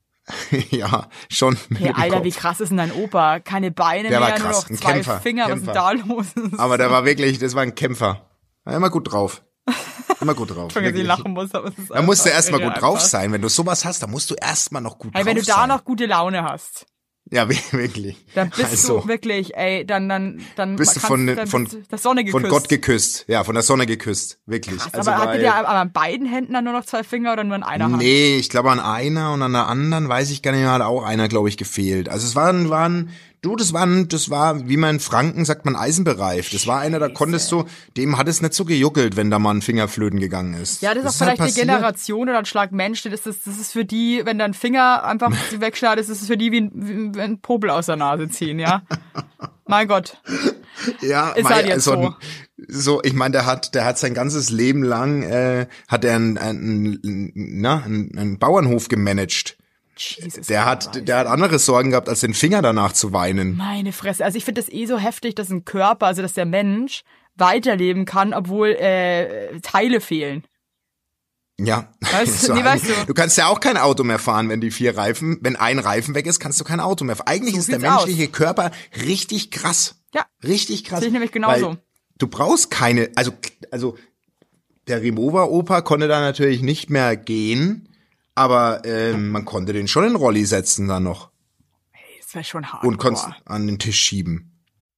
ja, schon. Hey, Alter, wie krass ist denn dein Opa? Keine Beine der mehr, war krass. nur noch zwei ein Kämpfer, Finger, Kämpfer. was ist denn da los? Aber der war wirklich, das war ein Kämpfer. War immer gut drauf. Immer gut drauf. Wenn ich lachen muss, aber es ist da musst du erstmal gut einfach. drauf sein. Wenn du sowas hast, dann musst du erstmal noch gut hey, drauf sein. Wenn du da sein. noch gute Laune hast. Ja, wirklich. Dann bist also, du wirklich, ey, dann, dann, dann bist du von, dann von, bist du der Sonne geküsst. Von Gott geküsst. Ja, von der Sonne geküsst. Wirklich. Krass, also aber weil, hatte der aber an beiden Händen dann nur noch zwei Finger oder nur an einer Hand? Nee, ich glaube an einer und an der anderen, weiß ich gar nicht mehr, hat auch einer, glaube ich, gefehlt. Also es waren, waren, du, das waren, das war, wie man in Franken sagt, man eisenbereift. Das war einer, da konntest du, dem hat es nicht so gejuckelt, wenn da mal ein Finger flöten gegangen ist. Ja, das, das ist auch vielleicht halt eine Generation oder ein Schlag Mensch, das ist, das ist für die, wenn da ein Finger einfach wegschneidest, ist es für die wie ein, wie ein Popel aus der Nase ziehen, ja? Mein Gott. Ja, ist mein, halt jetzt also, so. So, ich meine, der hat, der hat sein ganzes Leben lang, äh, hat er einen, einen, na, einen, einen Bauernhof gemanagt. Jesus der hat, Christ. der hat andere Sorgen gehabt, als den Finger danach zu weinen. Meine Fresse. Also ich finde das eh so heftig, dass ein Körper, also dass der Mensch weiterleben kann, obwohl äh, Teile fehlen. Ja. Weißt, so nee, weißt du? du kannst ja auch kein Auto mehr fahren, wenn die vier Reifen, wenn ein Reifen weg ist, kannst du kein Auto mehr fahren. Eigentlich so ist der menschliche aus. Körper richtig krass. Ja. Richtig krass. Sehe ich nämlich genauso. Du brauchst keine, also, also, der Remover-Opa konnte da natürlich nicht mehr gehen, aber ähm, man konnte den schon in den Rolli setzen dann noch. Hey, das wäre schon hart. Und konntest an den Tisch schieben.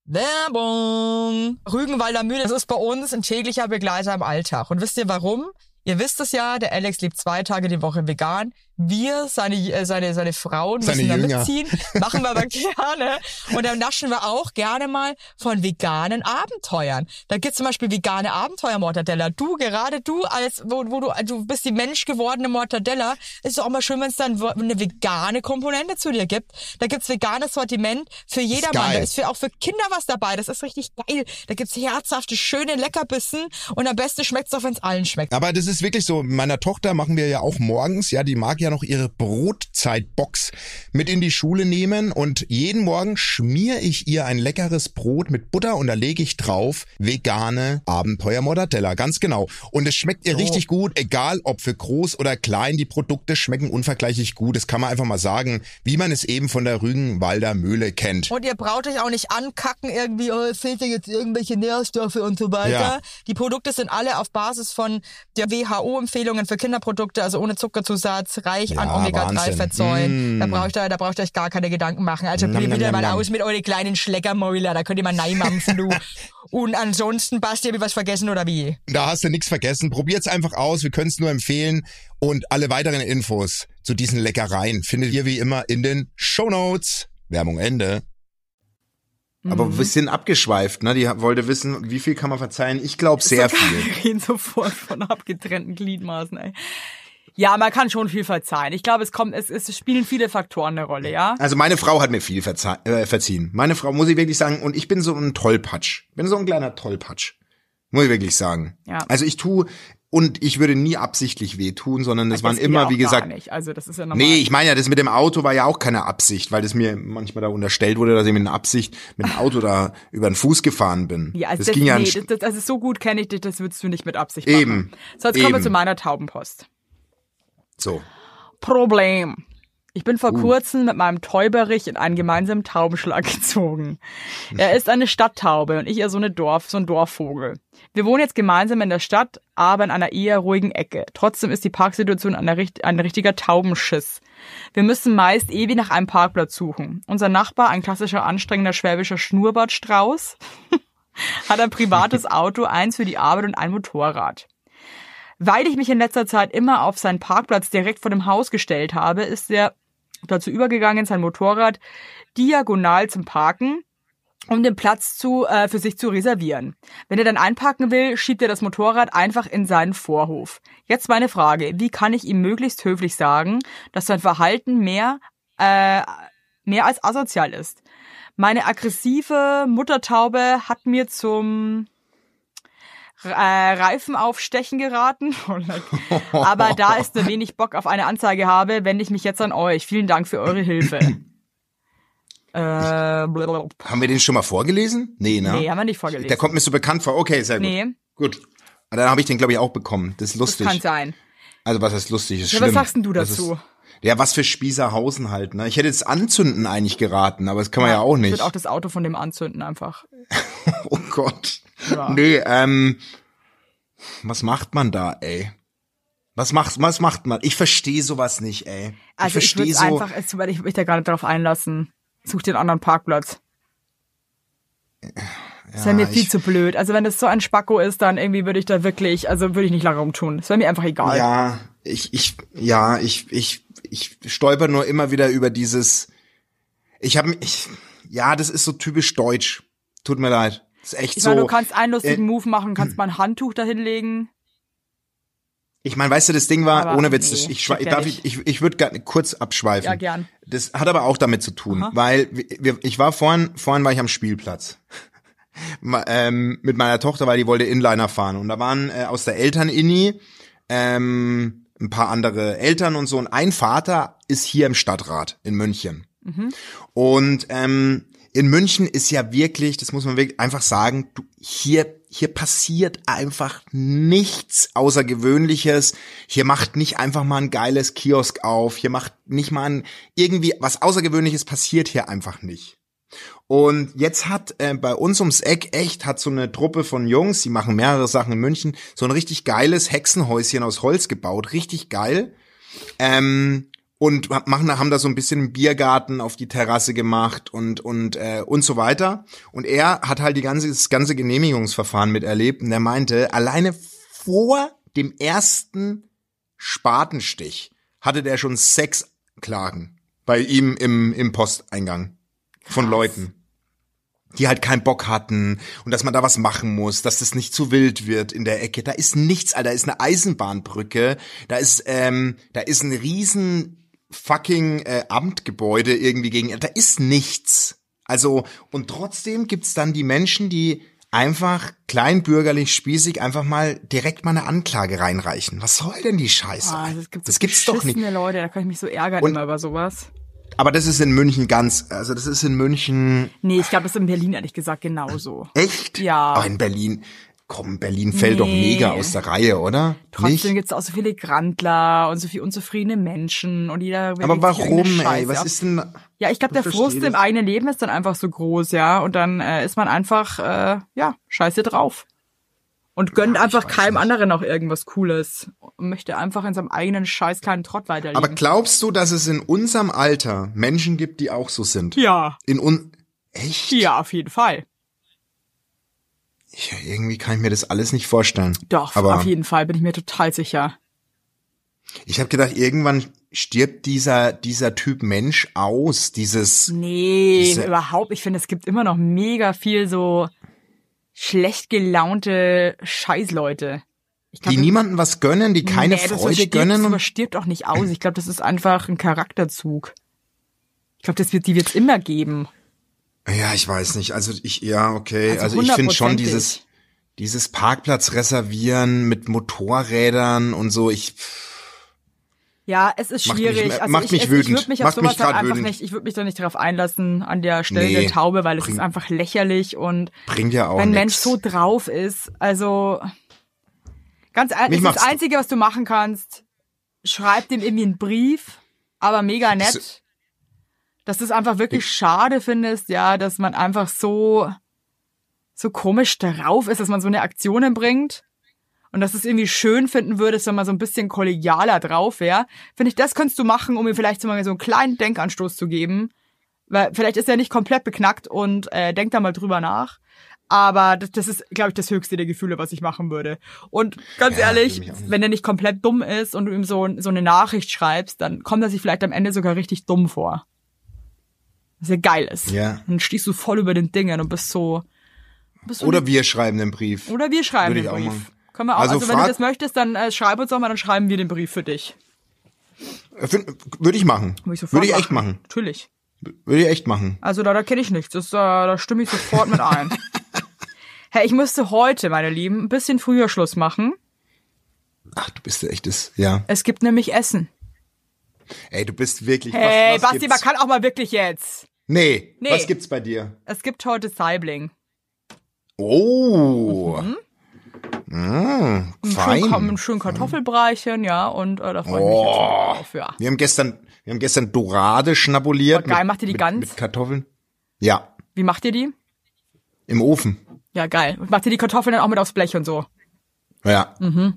Werbung! Rügenwalder Mühle, das ist bei uns ein täglicher Begleiter im Alltag. Und wisst ihr warum? Ihr wisst es ja, der Alex lebt zwei Tage die Woche vegan. Wir, seine, äh, seine, seine Frauen müssen seine da Jünger. mitziehen. Machen wir aber gerne. Und dann naschen wir auch gerne mal von veganen Abenteuern. Da gibt's zum Beispiel vegane Abenteuer-Mortadella. Du, gerade du, als, wo, wo du, du bist die menschgewordene Mortadella. Ist doch auch mal schön, wenn es dann eine vegane Komponente zu dir gibt. Da gibt's veganes Sortiment für jedermann. Da ist für, auch für Kinder was dabei. Das ist richtig geil. Da gibt's herzhafte, schöne Leckerbissen. Und am besten schmeckt's auch, wenn's allen schmeckt. Aber das ist wirklich so. Mit meiner Tochter machen wir ja auch morgens, ja, die mag ja ja noch ihre Brotzeitbox mit in die Schule nehmen und jeden Morgen schmiere ich ihr ein leckeres Brot mit Butter und da lege ich drauf vegane Abenteuer-Mortadella, ganz genau. Und es schmeckt ihr Oh. richtig gut, egal ob für groß oder klein, die Produkte schmecken unvergleichlich gut. Das kann man einfach mal sagen, wie man es eben von der Rügenwalder Mühle kennt. Und ihr braucht euch auch nicht ankacken irgendwie, oh, es fehlt dir jetzt irgendwelche Nährstoffe und so weiter. Ja. Die Produkte sind alle auf Basis von der W H O-Empfehlungen für Kinderprodukte, also ohne Zuckerzusatz, reich Ja, an Omega drei Wahnsinn. Fettsäuren. Mm. Da braucht ihr, da braucht ihr euch gar keine Gedanken machen. Also Nam, probiert nam, wieder nam, mal nam. aus mit euren kleinen Schleckermäuler, da könnt ihr mal neimampfen, du. Und ansonsten, Basti, hab ich was vergessen oder wie? Da hast du nichts vergessen. Probiert's einfach aus. Wir können es nur empfehlen. Und alle weiteren Infos zu diesen Leckereien findet ihr wie immer in den Shownotes. Werbung Ende. Aber ein bisschen abgeschweift, ne? Die wollte wissen, wie viel kann man verzeihen? Ich glaube sehr viel. Wir reden sofort von abgetrennten Gliedmaßen, ey. Ja, man kann schon viel verzeihen. Ich glaube, es kommt, es, es spielen viele Faktoren eine Rolle, ja? Also meine Frau hat mir viel verzei- äh, verziehen. Meine Frau, muss ich wirklich sagen, und ich bin so ein Tollpatsch. Bin so ein kleiner Tollpatsch. Muss ich wirklich sagen. Ja. Also ich tue, und ich würde nie absichtlich wehtun, sondern das, Das waren geht immer, ja auch wie gesagt, gar nicht. Also das ist ja normal. nee, ich meine ja, das mit dem Auto war ja auch keine Absicht, weil das mir manchmal da unterstellt wurde, dass ich mit einer Absicht mit dem Auto da über den Fuß gefahren bin. Ja, also das, das, ging ja nee, ein, das, das ist so gut kenne ich dich, das würdest du nicht mit Absicht machen. Eben, So, jetzt kommen wir eben. zu meiner Taubenpost. so. Problem. Ich bin vor Uh. kurzem mit meinem Täuberich in einen gemeinsamen Taubenschlag gezogen. Er ist eine Stadttaube und ich eher so eine Dorf, so ein Dorfvogel. Wir wohnen jetzt gemeinsam in der Stadt, aber in einer eher ruhigen Ecke. Trotzdem ist die Parksituation ein, richt- ein richtiger Taubenschiss. Wir müssen meist ewig nach einem Parkplatz suchen. Unser Nachbar, ein klassischer anstrengender schwäbischer Schnurrbartstrauß, hat ein privates Auto, eins für die Arbeit und ein Motorrad. Weil ich mich in letzter Zeit immer auf seinen Parkplatz direkt vor dem Haus gestellt habe, ist er dazu übergegangen, sein Motorrad diagonal zum Parken, um den Platz zu äh, für sich zu reservieren. Wenn er dann einparken will, schiebt er das Motorrad einfach in seinen Vorhof. Jetzt meine Frage, wie kann ich ihm möglichst höflich sagen, dass sein Verhalten mehr, äh, mehr als asozial ist? Meine aggressive Muttertaube hat mir zum Äh, Reifen aufstechen geraten. Aber da ich so wenig Bock auf eine Anzeige habe, wende ich mich jetzt an euch. Vielen Dank für eure Hilfe. äh, blablabla. Haben wir den schon mal vorgelesen? Nee, ne? Nee, haben wir nicht vorgelesen. Der kommt mir so bekannt vor. Okay, sehr gut. Nee. Gut. Aber dann habe ich den, glaube ich, auch bekommen. Das ist Das lustig. kann sein. Also was heißt lustig? Ist Ja, schlimm. was sagst denn du Das dazu? Ist, ja, was für Spießerhausen halt, ne? Ich hätte jetzt Anzünden eigentlich geraten, aber das kann man ja, auch Ich nicht. würde auch das Auto von dem anzünden einfach. Oh Gott. Ja. Nee, ähm, was macht man da, ey? Was macht, was macht man? Ich verstehe sowas nicht, ey. Also ich ich, würde verstehe so. einfach, es- weil ich mich da gar nicht drauf einlassen. Such dir einen anderen Parkplatz. Das wäre mir viel ich- zu blöd. Also wenn das so ein Spacko ist, dann irgendwie würde ich da wirklich, also würde ich nicht lange rumtun. Das wäre mir einfach egal. Ja, ich, ich, ja, ich, ich, ich stolper nur immer wieder über dieses, ich habe ich, ja, das ist so typisch deutsch. Tut mir leid. Das ist echt Ich so. meine, du kannst einen lustigen äh, Move machen, kannst mal ein Handtuch da hinlegen. Ich meine, weißt du, das Ding war, Aber ohne Witz, nee, das, ich, checkt schwa- ja darf nicht. ich, ich, ich würde gerne kurz abschweifen. Ja, gern. Das hat aber auch damit zu tun, Aha. weil wir, ich war vorhin, vorhin war ich am Spielplatz. Ma- ähm, mit meiner Tochter, weil die wollte Inliner fahren. Und da waren äh, aus der Eltern-Inni ähm, ein paar andere Eltern und so. Und ein Vater ist hier im Stadtrat in München. Mhm. Und ähm, in München ist ja wirklich, das muss man wirklich einfach sagen, du, hier hier passiert einfach nichts Außergewöhnliches. Hier macht nicht einfach mal ein geiles Kiosk auf. Hier macht nicht mal ein, irgendwie was Außergewöhnliches passiert hier einfach nicht. Und jetzt hat äh, bei uns ums Eck echt, hat so eine Truppe von Jungs, die machen mehrere Sachen in München, so ein richtig geiles Hexenhäuschen aus Holz gebaut. Richtig geil. Ähm, und machen, haben da so ein bisschen einen Biergarten auf die Terrasse gemacht und und äh, und so weiter. Und er hat halt die ganze das ganze Genehmigungsverfahren miterlebt und er meinte, alleine vor dem ersten Spatenstich hatte der schon sechs Klagen bei ihm im im Posteingang von Leuten, die halt keinen Bock hatten und dass man da was machen muss, dass das nicht zu wild wird in der Ecke. Da ist nichts, Alter, da ist eine Eisenbahnbrücke, da ist ähm, da ist ein riesen fucking äh, Amtgebäude irgendwie gegen, da ist nichts. Also und trotzdem gibt's dann die Menschen, die einfach kleinbürgerlich, spießig, einfach mal direkt mal eine Anklage reinreichen. Was soll denn die Scheiße? Ah, das, gibt so das gibt's doch nicht. Leute, da kann ich mich so ärgern Und- immer über sowas. Aber das ist in München ganz, also das ist in München Nee, ich glaube, das ist in Berlin ehrlich gesagt genauso. echt? Ja. Aber in Berlin, komm, Berlin fällt doch Nee. mega aus der Reihe, oder? Trotzdem Nicht? gibt's auch so viele Grandler und so viele unzufriedene Menschen und jeder will Aber sich warum, irgendeine ey? Scheiße Was ab- ist denn? Ja, ich glaube, der Ich verstehe Frust im das. eigenen Leben ist dann einfach so groß, ja. Und dann äh, ist man einfach, äh, ja, scheiße drauf. Und gönnt Ja, ich einfach weiß keinem nicht. anderen auch irgendwas Cooles. Und möchte einfach in seinem eigenen scheiß kleinen Trott weiterleben. Aber glaubst du, dass es in unserem Alter Menschen gibt, die auch so sind? ja, In un echt? ja, auf jeden Fall. Ja, irgendwie kann ich mir das alles nicht vorstellen. Doch, Aber auf jeden Fall, bin ich mir total sicher. ich habe gedacht, irgendwann stirbt dieser dieser Typ Mensch aus. Dieses Nee, Diese- überhaupt. Ich finde, es gibt immer noch mega viel so schlecht gelaunte Scheißleute. Ich glaub, die niemandem was gönnen, die keine nee, das Freude überstirbt, gönnen. Das Und, überstirbt auch nicht aus. Ich glaube, das ist einfach ein Charakterzug. Ich glaube, das wird, die wird's immer geben. ja, ich weiß nicht. Also ich, ja, okay. Also Also, ich finde schon hundertprozentig. dieses dieses Parkplatz reservieren mit Motorrädern und so. Ich Ja, es ist Macht mich- schwierig. also macht ich, mich es, wütend. Ich würde mich auf Macht mich sowas halt grad einfach wütend. nicht, ich würde mich da nicht drauf einlassen an der Stelle Nee, der Taube, weil es bringt- ist einfach lächerlich und bringt ja auch wenn ein nix. Mensch so drauf ist, also ganz ehrlich, Mich das, das macht's- Einzige, was du machen kannst, schreib dem irgendwie einen Brief, aber mega nett, So- dass du es einfach wirklich schade findest, ja, dass man einfach so so komisch drauf ist, dass man so eine Aktionen bringt. Und dass du es irgendwie schön finden würdest, wenn man so ein bisschen kollegialer drauf wäre, finde ich, das könntest du machen, um ihm vielleicht so mal so einen kleinen Denkanstoß zu geben. Weil vielleicht ist er nicht komplett beknackt und äh, denkt da mal drüber nach. Aber das, das ist, glaube ich, das höchste der Gefühle, was ich machen würde. Und ganz Ja, ehrlich, will mich auch nicht. wenn er nicht komplett dumm ist und du ihm so, so eine Nachricht schreibst, dann kommt er sich vielleicht am Ende sogar richtig dumm vor. Was ja geil ist. Ja. Dann stehst du voll über den Dingen und bist so... Bist so Oder wir schreiben den Brief. oder wir schreiben Würde den ich auch Brief. machen. Können wir auch. Also Also, wenn frag- du das möchtest, dann äh, schreib uns doch mal, dann schreiben wir den Brief für dich. Äh, find- Würde ich machen. Würde ich, sofort Würde ich echt machen. Natürlich. Würde ich echt machen. Also da, da kenne ich nichts. Das, da, da stimme ich sofort mit ein. Hey, ich müsste heute, meine Lieben, ein bisschen früher Schluss machen. Ach, du bist ja echtes, ja. Es gibt nämlich Essen. Ey, du bist wirklich. Hey, was, was Basti, man gibt's? kann auch mal wirklich jetzt. Nee, Nee. was gibt's bei dir? Es gibt heute Saibling. Oh. Mm, Ein schön, fein. ein schön Kartoffelbreichen, ja, und äh, da freue ich mich Oh. jetzt schon drauf, ja. Wir haben gestern, wir haben gestern Dorade schnabuliert. Oh, geil, mit, macht ihr die mit, ganz? Mit Kartoffeln. Ja, Wie macht ihr die? im Ofen. Ja, geil. Und macht ihr die Kartoffeln dann auch mit aufs Blech und so? Ja.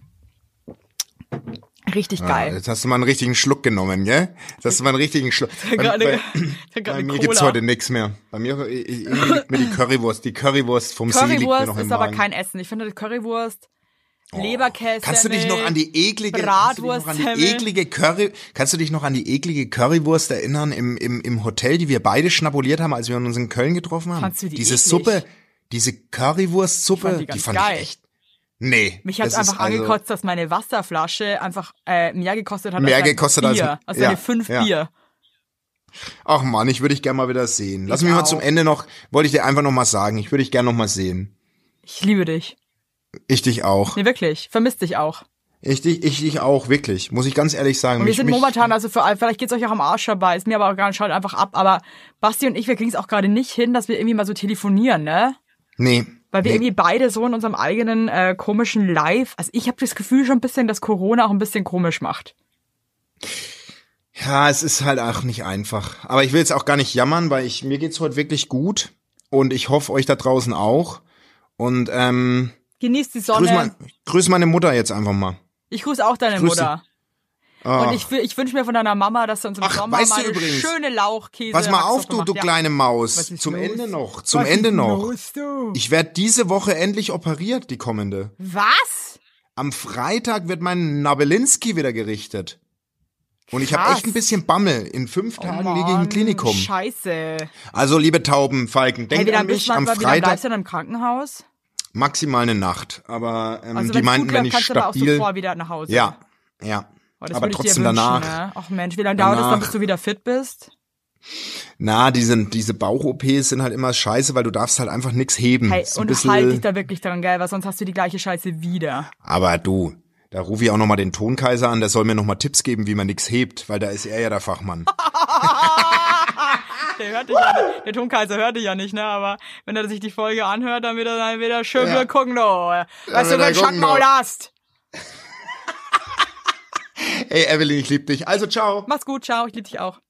Richtig Ja, geil. jetzt hast du mal einen richtigen Schluck genommen, gell? Jetzt hast du mal einen richtigen Schluck. Bei, Gerade- bei, gerade bei mir Cola. gibt's heute nix mehr. Bei mir ich- ich- irgendwie liegt mir die Currywurst, die Currywurst vom See liegt mir Currywurst noch im ist aber Magen. kein Essen. Ich finde die Currywurst, Leberkäse. Kannst du dich noch an die eklige, kannst du dich noch an die Bratwurstsemmel. eklige Curry, kannst du dich noch an die eklige Currywurst erinnern im, im, im Hotel, die wir beide schnabuliert haben, als wir uns in Köln getroffen haben? Fandst du die Diese eklig? Suppe, diese Currywurstsuppe, Ich fand die die ganz fand geil. ich echt. Nee. Mich hat's das ist einfach also- angekotzt, dass meine Wasserflasche einfach äh, mehr gekostet hat Mehr als ein gekostet als- Bier. Also ja, eine fünf ja. Bier. Ach man, ich würde dich gerne mal wieder sehen. Lass Ich mich mal auch. zum Ende noch, wollte ich dir einfach noch mal sagen, ich würde dich gerne noch mal sehen. Ich liebe dich. Ich dich auch. Nee, wirklich. Vermiss dich auch. Ich dich, ich dich auch, wirklich. Muss ich ganz ehrlich sagen. Und wir Mich- sind mich- momentan, also für, vielleicht geht's euch auch am Arsch dabei, ist mir aber auch gar nicht, schaut einfach ab. Aber Basti und ich, wir kriegen's auch gerade nicht hin, dass wir irgendwie mal so telefonieren, ne? Nee. Weil wir nee. irgendwie beide so in unserem eigenen äh, komischen Live, also ich habe das Gefühl schon ein bisschen, dass Corona auch ein bisschen komisch macht. Ja, es ist halt auch nicht einfach. Aber ich will jetzt auch gar nicht jammern, weil ich, mir geht's heute wirklich gut. Und ich hoffe, euch da draußen auch. Und, ähm, Genießt die grüß, Sonne. mein, grüß meine Mutter jetzt einfach mal. Ich grüße auch deine Grüß sie. Mutter. Ah. Und ich, wü- ich wünsche mir von deiner Mama, dass du uns im Ach, Sommer weißt du mal eine übrigens, schöne Lauchkäse. Pass mal auf, du, macht. du Ja. kleine Maus. Was ist Zum los? Ende noch. Zum Was Ende ist noch. los, du? Ich werde diese Woche endlich operiert, die kommende. Was? Am Freitag wird mein Nabelinski wieder gerichtet. Und ich habe Krass. echt ein bisschen Bammel. In fünf Tagen Mann, liege ich im Klinikum. Scheiße. Also, liebe Tauben, Falken, Hey, denkt wie an lange bist mich du am wie lange Freitag. bleibst du denn im Krankenhaus? Maximal eine Nacht. Aber ähm, Also die wenn's meinten, gut wenn läuft, ich kannst du aber auch stabil. sofort wieder nach Hause. Ja, ja. Oh, das aber würde ich trotzdem dir wünschen, danach. Ne? Ach Mensch, wie lange dauert es dann, Danach- bis du wieder fit bist? Na, diese, diese Bauch-O Ps sind halt immer scheiße, weil du darfst halt einfach nix heben. Hey, so und bisschen, halt dich da wirklich dran, gell, weil sonst hast du die gleiche Scheiße wieder. Aber du, da rufe ich auch nochmal den Tonkaiser an, der soll mir nochmal Tipps geben, wie man nix hebt, weil da ist er ja der Fachmann. Der hört dich ja nicht, der Tonkaiser hört dich ja nicht, ne, aber wenn er sich die Folge anhört, dann wird er dann wieder schön Ja. gucken, du. Weißt du, wird wenn er du Schockmaul gucken, hast. Ey, Evelyn, ich lieb dich. Also, ciao. Mach's gut, ciao, ich lieb dich auch.